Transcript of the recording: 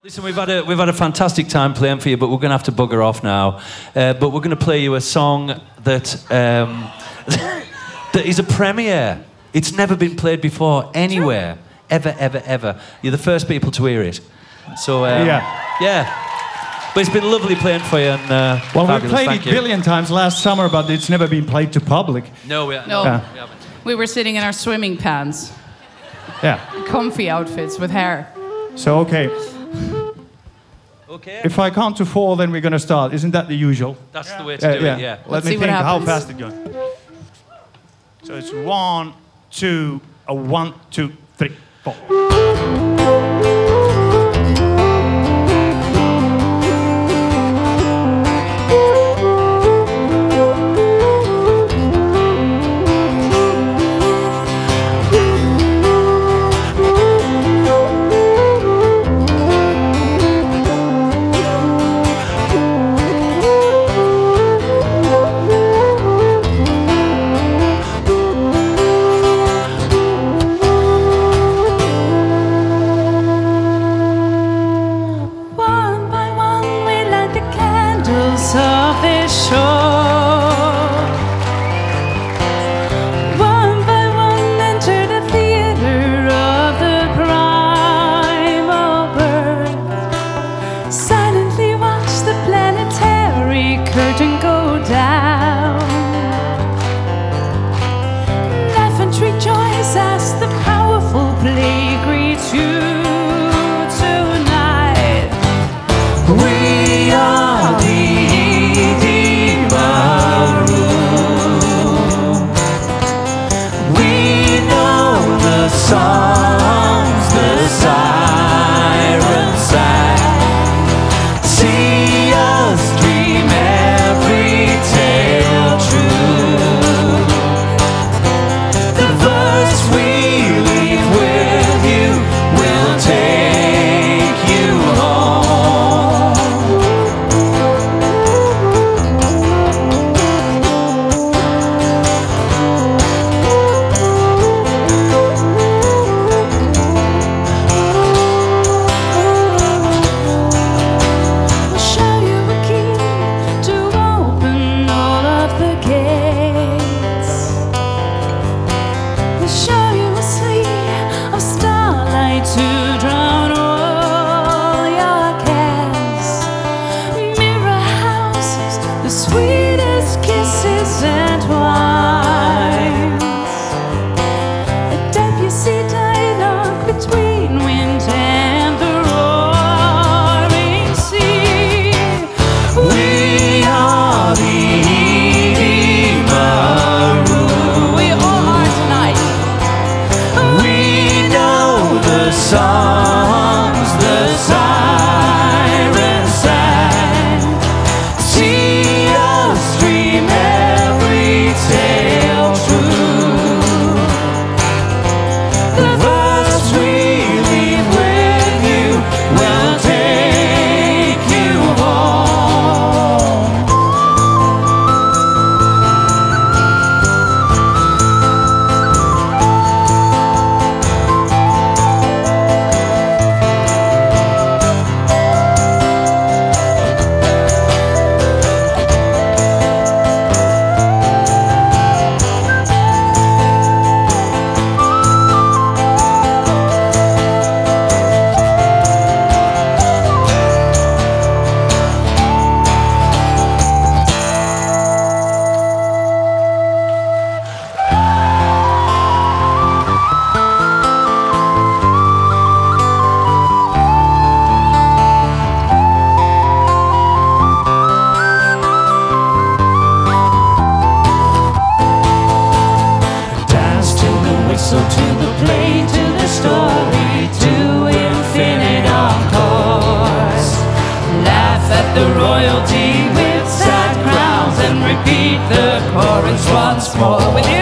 Listen, we've had a fantastic time playing for you, but we're going to have to bugger off now. But we're going to play you a song that that is a premiere. It's never been played before anywhere, ever. You're the first people to hear it. So yeah. But it's been lovely playing for you. And well, we fabulous. played Thank it a you. billion times last summer, but it's never been played to public. No, we No. haven't. We were sitting in our swimming pants, Yeah. comfy outfits with hair. So okay, Okay. if I count to 4, then we're gonna start. Isn't that the usual? That's the way to do it. Yeah. Let Let's me see what think how happens. fast it goes. So it's 1, 2, 1, 2, 3, 4. One by one we light the candles of this shore. One by one enter the theater of the primal birth. Silently watch the planetary curtain go down. Laugh and rejoice as the powerful play greets you tonight. We are the Idimaru. We know the songs the sirens sang. See us dream every tale true. The verse we leave with you will take you home. I'll show you a key to open all of the gates. We'll show you a sea of starlight to drown all your cares. Mirror houses, the sweetest kisses and wines. A Debussy dialogue between wind and the roaring sea. We are the Idimaru. We all are tonight. We know the songs the sirens sang. See us dream every tale true. The verse we leave with you will take you home. Dance to the whistle, to the play, to the story, to infinite encores. Laugh at the royalty with sad crowns and repeat the chorus once more with you.